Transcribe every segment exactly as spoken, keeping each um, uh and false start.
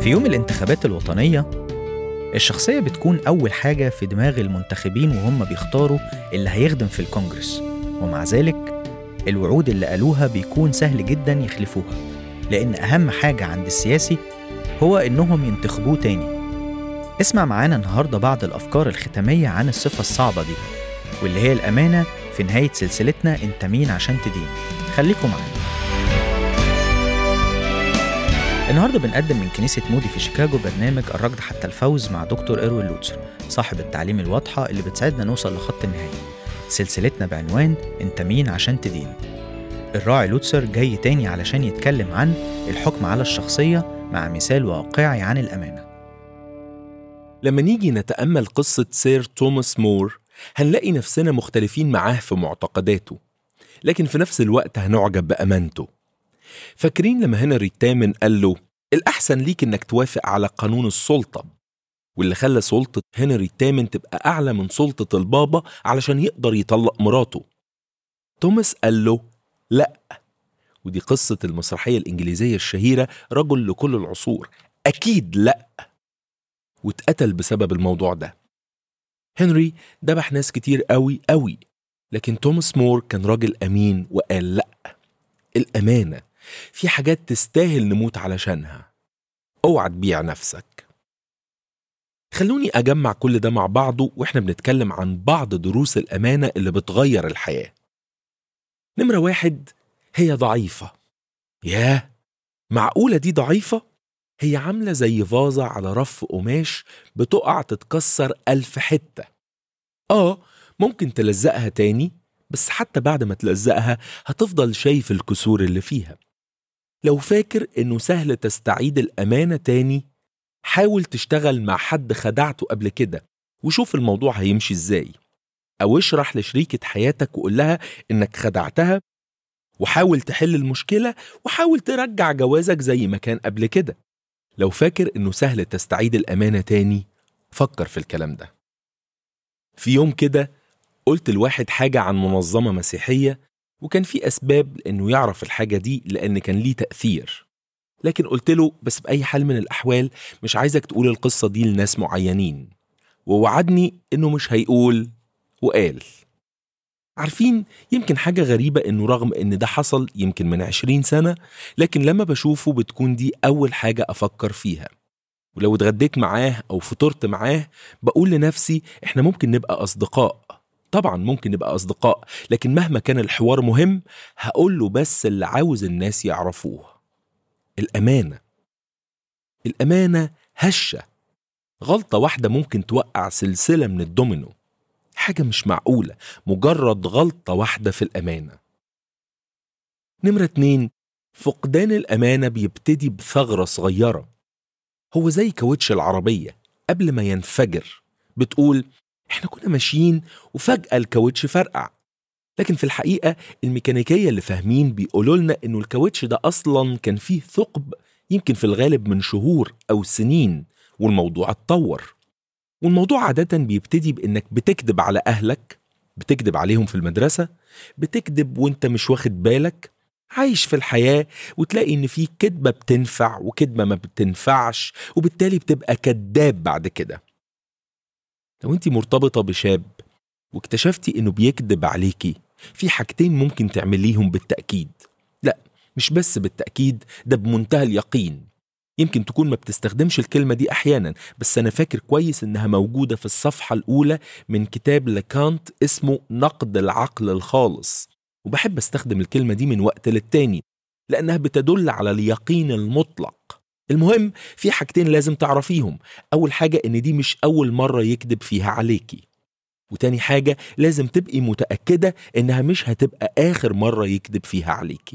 في يوم الانتخابات الوطنية، الشخصية بتكون أول حاجة في دماغ المنتخبين وهم بيختاروا اللي هيخدم في الكونجرس، ومع ذلك الوعود اللي قالوها بيكون سهل جدا يخلفوها، لأن أهم حاجة عند السياسي هو إنهم ينتخبوه تاني. اسمع معانا النهاردة بعض الأفكار الختامية عن الصفة الصعبة دي، واللي هي الأمانة في نهاية سلسلتنا أنت مين عشان تدين. خليكم معانا. النهاردة بنقدم من كنيسة مودي في شيكاغو برنامج الركض حتى الفوز مع دكتور إروين لوتسر، صاحب التعليم الواضحة اللي بتساعدنا نوصل لخط النهاية. سلسلتنا بعنوان أنت مين عشان تدين. الراعي لوتسر جاي تاني علشان يتكلم عن الحكم على الشخصية مع مثال واقعي عن الأمانة. لما نيجي نتأمل قصة سير توماس مور هنلاقي نفسنا مختلفين معاه في معتقداته، لكن في نفس الوقت هنعجب بأمانته. فاكرين لما هنري الثامن قال له الأحسن ليك إنك توافق على قانون السلطة، واللي خلى سلطة هنري الثامن تبقى أعلى من سلطة البابا علشان يقدر يطلق مراته. توماس قال له لأ، ودي قصة المسرحية الإنجليزية الشهيرة رجل لكل العصور، أكيد لأ، واتقتل بسبب الموضوع ده. هنري دبح ناس كتير قوي قوي، لكن توماس مور كان راجل أمين وقال لأ. الأمانة في حاجات تستاهل نموت علشانها، اوعى تبيع نفسك. خلوني أجمع كل ده مع بعضه وإحنا بنتكلم عن بعض دروس الأمانة اللي بتغير الحياة. نمرة واحد، هي ضعيفة. ياه، معقولة دي ضعيفة؟ هي عاملة زي فازة على رف قماش بتقع تتكسر ألف حتة. آه ممكن تلزقها تاني، بس حتى بعد ما تلزقها هتفضل شايف الكسور اللي فيها. لو فاكر إنه سهل تستعيد الأمانة تاني، حاول تشتغل مع حد خدعته قبل كده وشوف الموضوع هيمشي إزاي، أو اشرح لشريكة حياتك وقول لها إنك خدعتها، وحاول تحل المشكلة وحاول ترجع جوازك زي ما كان قبل كده. لو فاكر إنه سهل تستعيد الأمانة تاني، فكر في الكلام ده. في يوم كده قلت لواحد حاجة عن منظمة مسيحية، وكان في أسباب إنه يعرف الحاجة دي لأن كان ليه تأثير، لكن قلت له بس بأي حال من الأحوال مش عايزك تقول القصة دي لناس معينين، ووعدني إنه مش هيقول، وقال. عارفين، يمكن حاجة غريبة إنه رغم إن ده حصل يمكن من عشرين سنة، لكن لما بشوفه بتكون دي أول حاجة أفكر فيها. ولو اتغديت معاه أو فطرت معاه بقول لنفسي إحنا ممكن نبقى أصدقاء. طبعا ممكن نبقى أصدقاء، لكن مهما كان الحوار مهم هقول له بس اللي عاوز الناس يعرفوه. الأمانة الأمانة هشة، غلطة واحدة ممكن توقع سلسلة من الدومينو. حاجة مش معقولة، مجرد غلطة واحدة في الأمانة. نمرة اتنين، فقدان الأمانة بيبتدي بثغرة صغيرة. هو زي كاوتش العربية قبل ما ينفجر، بتقول احنا كنا ماشيين وفجأة الكاوتش فرقع، لكن في الحقيقة الميكانيكية اللي فاهمين بيقولوا لنا انه الكاوتش ده اصلا كان فيه ثقب، يمكن في الغالب من شهور او سنين، والموضوع اتطور. والموضوع عادة بيبتدي بانك بتكذب على اهلك، بتكذب عليهم في المدرسة، بتكذب وانت مش واخد بالك، عايش في الحياة وتلاقي ان في كذبة بتنفع وكذبة ما بتنفعش، وبالتالي بتبقى كذاب بعد كده. لو انت مرتبطة بشاب واكتشفتي انه بيكذب عليكي، في حاجتين ممكن تعمليهم بالتأكيد. لا، مش بس بالتأكيد، ده بمنتهى اليقين. يمكن تكون ما بتستخدمش الكلمة دي أحيانا، بس أنا فاكر كويس إنها موجودة في الصفحة الأولى من كتاب لكانت اسمه نقد العقل الخالص، وبحب استخدم الكلمة دي من وقت للتاني لأنها بتدل على اليقين المطلق. المهم، في حاجتين لازم تعرفيهم. أول حاجة إن دي مش أول مرة يكذب فيها عليكي، وتاني حاجة لازم تبقي متأكدة إنها مش هتبقى آخر مرة يكذب فيها عليكي.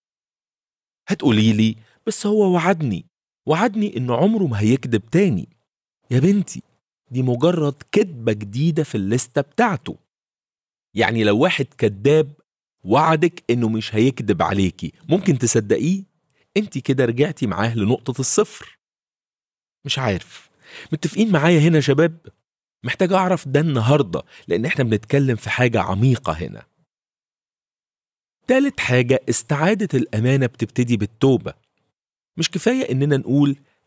هتقولي لي بس هو وعدني وعدني إنه عمره ما هيكذب تاني. يا بنتي، دي مجرد كذبة جديدة في الليستة بتاعته. يعني لو واحد كذاب وعدك إنه مش هيكذب عليكي، ممكن تصدقيه؟ انت كده رجعتي معاه لنقطة الصفر. مش عارف، متفقين معايا هنا يا شباب؟ محتاج أعرف ده النهاردة، لأن احنا بنتكلم في حاجة عميقة هنا. تالت حاجة، استعادة الأمانة بتبتدي بالتوبة. مش كفاية إننا نقول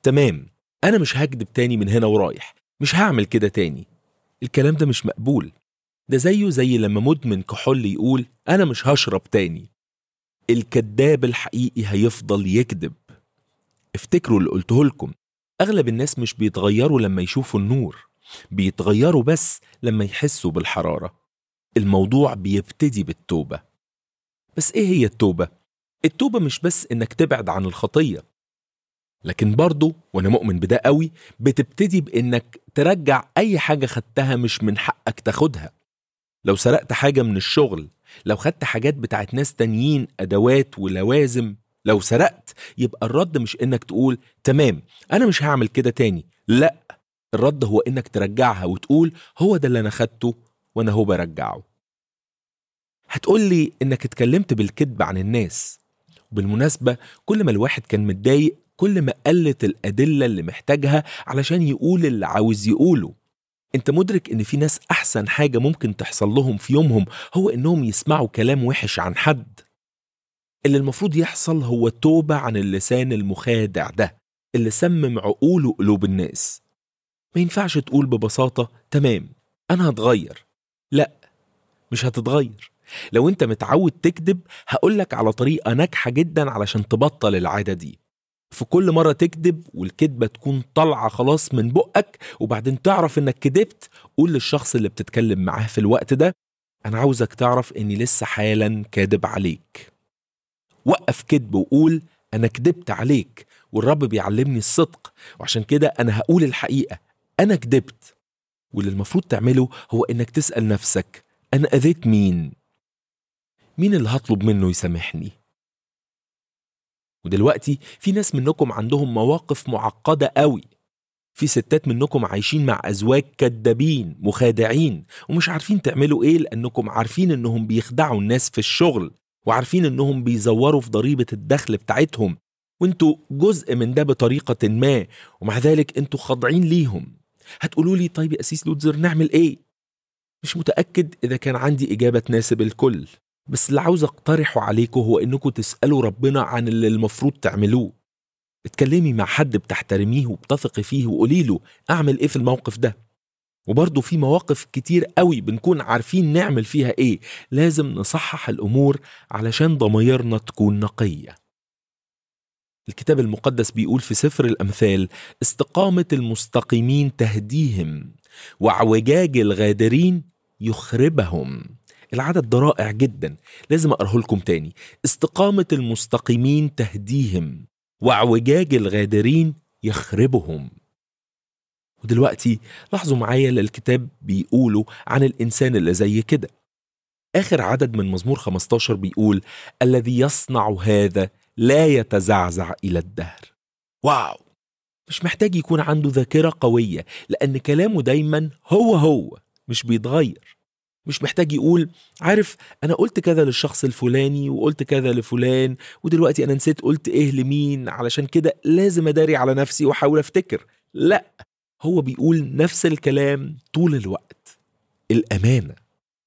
تمام، أنا مش هكدب تاني من هنا ورايح، مش هعمل كده تاني. الكلام ده مش مقبول. ده زيه زي لما مدمن كحول يقول أنا مش هشرب تاني. الكداب الحقيقي هيفضل يكذب. افتكروا اللي قلته لكم، أغلب الناس مش بيتغيروا لما يشوفوا النور، بيتغيروا بس لما يحسوا بالحرارة. الموضوع بيبتدي بالتوبة. بس إيه هي التوبة؟ التوبة مش بس إنك تبعد عن الخطية، لكن برضو، وأنا مؤمن بده قوي، بتبتدي بإنك ترجع أي حاجة خدتها مش من حقك تاخدها. لو سرقت حاجة من الشغل، لو خدت حاجات بتاعت ناس تانيين، أدوات ولوازم، لو سرقت، يبقى الرد مش إنك تقول تمام أنا مش هعمل كده تاني. لا، الرد هو إنك ترجعها وتقول هو ده اللي أنا خدته وأنا هو برجعه. هتقولي إنك اتكلمت بالكذب عن الناس. بالمناسبة، كل ما الواحد كان متضايق كل ما قلت الأدلة اللي محتاجها علشان يقول اللي عاوز يقوله. انت مدرك ان في ناس احسن حاجة ممكن تحصل لهم في يومهم هو انهم يسمعوا كلام وحش عن حد؟ اللي المفروض يحصل هو توبة عن اللسان المخادع ده اللي سمم عقول وقلوب الناس. ما ينفعش تقول ببساطة تمام انا هتغير. لا، مش هتتغير. لو انت متعود تكذب هقولك على طريقة ناجحة جدا علشان تبطل العادة دي. في كل مرة تكذب والكذبة تكون طالعة خلاص من بقك وبعدين تعرف انك كذبت، قول للشخص اللي بتتكلم معاه في الوقت ده انا عاوزك تعرف اني لسه حالا كاذب عليك. وقف كذب وقول انا كذبت عليك والرب بيعلمني الصدق، وعشان كده انا هقول الحقيقة، انا كذبت. واللي المفروض تعمله هو انك تسأل نفسك انا اذيت مين؟ مين اللي هطلب منه يسامحني؟ ودلوقتي في ناس منكم عندهم مواقف معقدة قوي. في ستات منكم عايشين مع أزواج كدابين مخادعين ومش عارفين تعملوا إيه، لأنكم عارفين إنهم بيخدعوا الناس في الشغل، وعارفين إنهم بيزوروا في ضريبة الدخل بتاعتهم، وانتوا جزء من ده بطريقة ما، ومع ذلك انتوا خاضعين ليهم. هتقولوا لي طيب يا أسيس لوتزر نعمل إيه؟ مش متأكد إذا كان عندي إجابة تناسب الكل، بس اللي عاوز اقترحه عليكم هو انكم تسألوا ربنا عن اللي المفروض تعملوه. اتكلمي مع حد بتحترميه وبتثقي فيه وقولي له اعمل ايه في الموقف ده. وبرضه في مواقف كتير قوي بنكون عارفين نعمل فيها ايه، لازم نصحح الامور علشان ضميرنا تكون نقية. الكتاب المقدس بيقول في سفر الامثال استقامة المستقيمين تهديهم واعوجاج الغادرين يخربهم. العدد ده رائع جدا، لازم أقرأه لكم تاني. استقامة المستقيمين تهديهم واعوجاج الغادرين يخربهم. ودلوقتي لاحظوا معايا اللي الكتاب بيقوله عن الإنسان اللي زي كده. آخر عدد من مزمور خمستاشر بيقول الذي يصنع هذا لا يتزعزع إلى الدهر. واو، مش محتاج يكون عنده ذاكرة قوية، لأن كلامه دايما هو هو مش بيتغير. مش محتاج يقول عارف أنا قلت كذا للشخص الفلاني وقلت كذا لفلان ودلوقتي أنا نسيت قلت إيه لمين، علشان كده لازم أداري على نفسي وأحاول أفتكر. لا، هو بيقول نفس الكلام طول الوقت. الأمانة.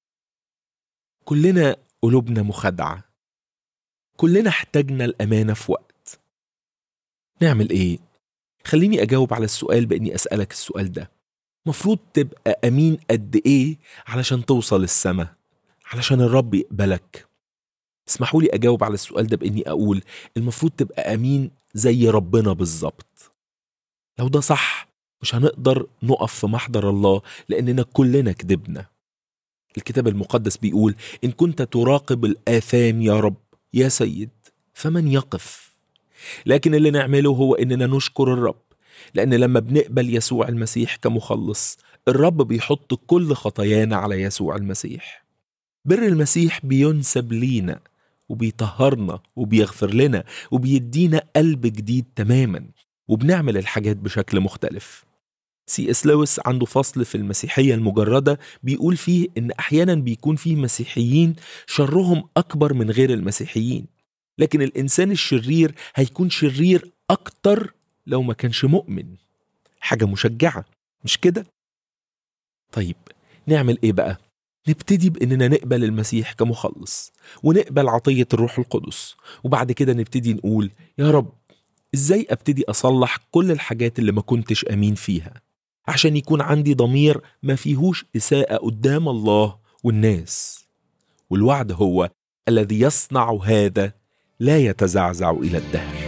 كلنا قلوبنا مخدعة، كلنا احتاجنا الأمانة في وقت. نعمل إيه؟ خليني أجاوب على السؤال بإني أسألك السؤال ده. مفروض تبقى أمين قد إيه علشان توصل السماء، علشان الرب يقبلك؟ اسمحوا لي أجاوب على السؤال ده بإني أقول المفروض تبقى أمين زي ربنا بالظبط. لو ده صح مش هنقدر نقف في محضر الله، لأننا كلنا كذبنا. الكتاب المقدس بيقول إن كنت تراقب الآثام يا رب يا سيد فمن يقف؟ لكن اللي نعمله هو إننا نشكر الرب، لأن لما بنقبل يسوع المسيح كمخلص الرب بيحط كل خطايانا على يسوع المسيح. بر المسيح بينسب لينا وبيطهرنا وبيغفر لنا وبيدينا قلب جديد تماما، وبنعمل الحاجات بشكل مختلف. سي اس لويس عنده فصل في المسيحية المجردة بيقول فيه إن أحيانا بيكون فيه مسيحيين شرهم أكبر من غير المسيحيين، لكن الإنسان الشرير هيكون شرير أكتر لو ما كانش مؤمن. حاجة مشجعة مش كده؟ طيب نعمل إيه بقى؟ نبتدي بإننا نقبل المسيح كمخلص ونقبل عطية الروح القدس، وبعد كده نبتدي نقول يا رب إزاي أبتدي أصلح كل الحاجات اللي ما كنتش أمين فيها عشان يكون عندي ضمير ما فيهوش إساءة قدام الله والناس. والوعد هو الذي يصنع هذا لا يتزعزع إلى الدهر.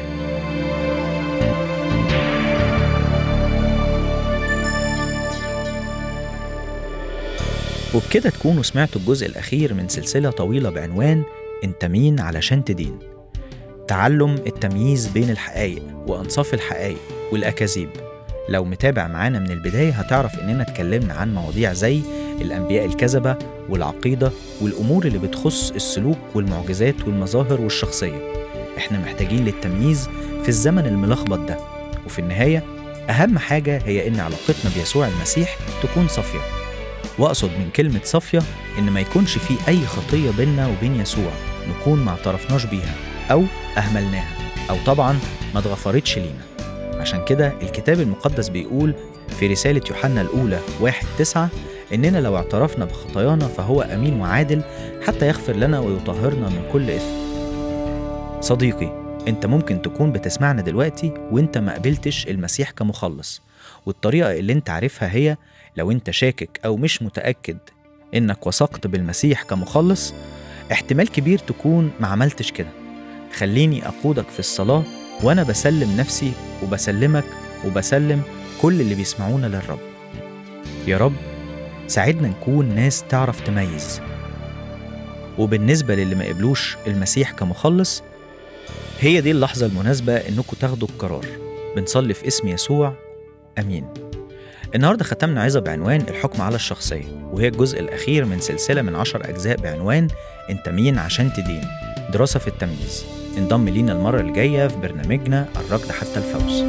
وبكده تكونوا سمعتوا الجزء الأخير من سلسلة طويلة بعنوان أنت مين علشان تدين، تعلم التمييز بين الحقائق وأنصاف الحقائق والأكاذيب. لو متابع معانا من البداية هتعرف إننا اتكلمنا عن مواضيع زي الأنبياء الكذبة والعقيدة والأمور اللي بتخص السلوك والمعجزات والمظاهر والشخصية. إحنا محتاجين للتمييز في الزمن الملخبط ده، وفي النهاية أهم حاجة هي إن علاقتنا بيسوع المسيح تكون صافية. وأقصد من كلمة صافية إن ما يكونش فيه أي خطية بيننا وبين يسوع نكون ما اعترفناش بيها أو أهملناها أو طبعاً ما اتغفرتش لينا. عشان كده الكتاب المقدس بيقول في رسالة يوحنا الأولى واحد تسعة إننا لو اعترفنا بخطايانا فهو أمين وعادل حتى يغفر لنا ويطهرنا من كل إثم. صديقي، أنت ممكن تكون بتسمعنا دلوقتي وأنت ما قبلتش المسيح كمخلص، والطريقة اللي أنت عارفها هي لو أنت شاكك أو مش متأكد إنك وثقت بالمسيح كمخلص، احتمال كبير تكون ما عملتش كده. خليني أقودك في الصلاة وأنا بسلم نفسي وبسلمك وبسلم كل اللي بيسمعونا للرب. يا رب ساعدنا نكون ناس تعرف تميز. وبالنسبة للي ما قبلوش المسيح كمخلص، هي دي اللحظة المناسبة إنكم تاخدوا القرار. بنصلي في اسم يسوع، أمين. النهاردة ختمنا عظة بعنوان الحكم على الشخصية، وهي الجزء الأخير من سلسلة من عشر أجزاء بعنوان أنت مين عشان تدين، دراسة في التمييز. انضم لينا المرة الجاية في برنامجنا الركض حتى الفوز.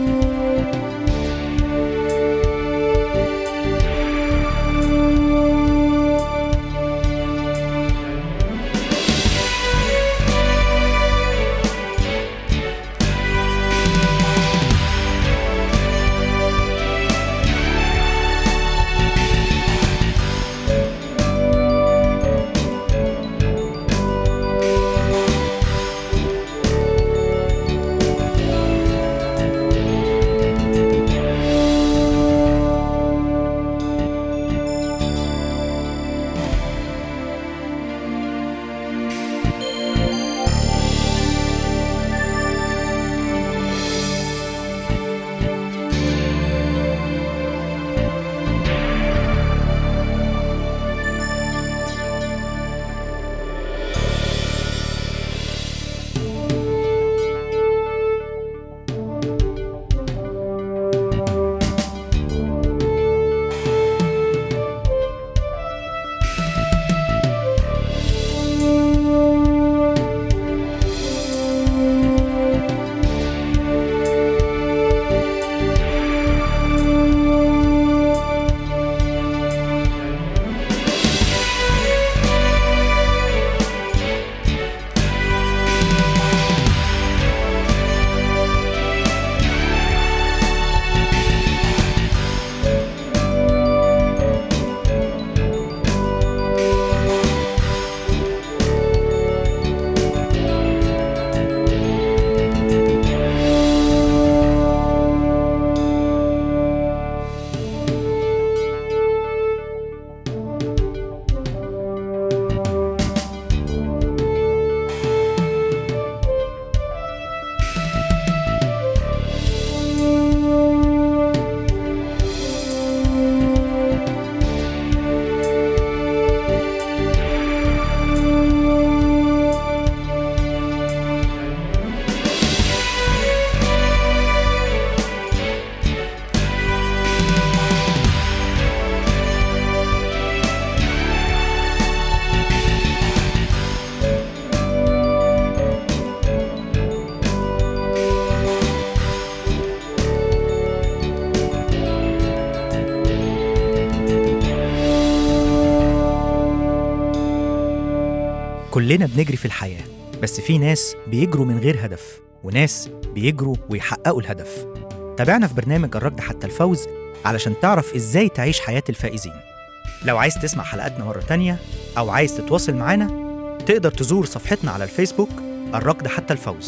كلنا بنجري في الحياة، بس في ناس بيجروا من غير هدف وناس بيجروا ويحققوا الهدف. تابعنا في برنامج الركض حتى الفوز علشان تعرف إزاي تعيش حياة الفائزين. لو عايز تسمع حلقاتنا مرة تانية أو عايز تتواصل معانا، تقدر تزور صفحتنا على الفيسبوك الركض حتى الفوز،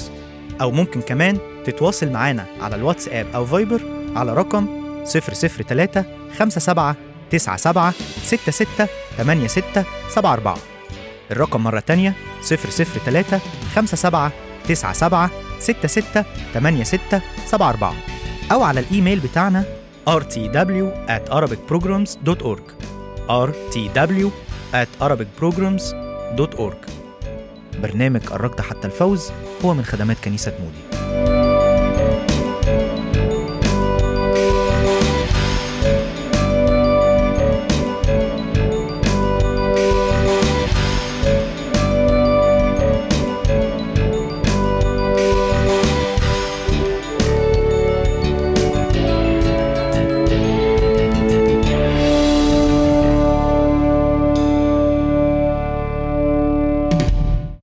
أو ممكن كمان تتواصل معانا على الواتساب أو فايبر على رقم صفر صفر تلاتة خمسة سبعة تسعة سبعة ستة ستة تمانية ستة سبعة أربعة. الرقم مرة تانية صفر صفر تلاتة خمسة سبعة تسعة سبعة ستة ستة تمانية ستة سبعة أربعة، أو على الإيميل بتاعنا آر تي دبليو آت أرابيك بروجرامز دوت أورج آر تي دبليو آت أرابيك بروجرامز دوت أورج. برنامج قربت حتى الفوز هو من خدمات كنيسة مودي.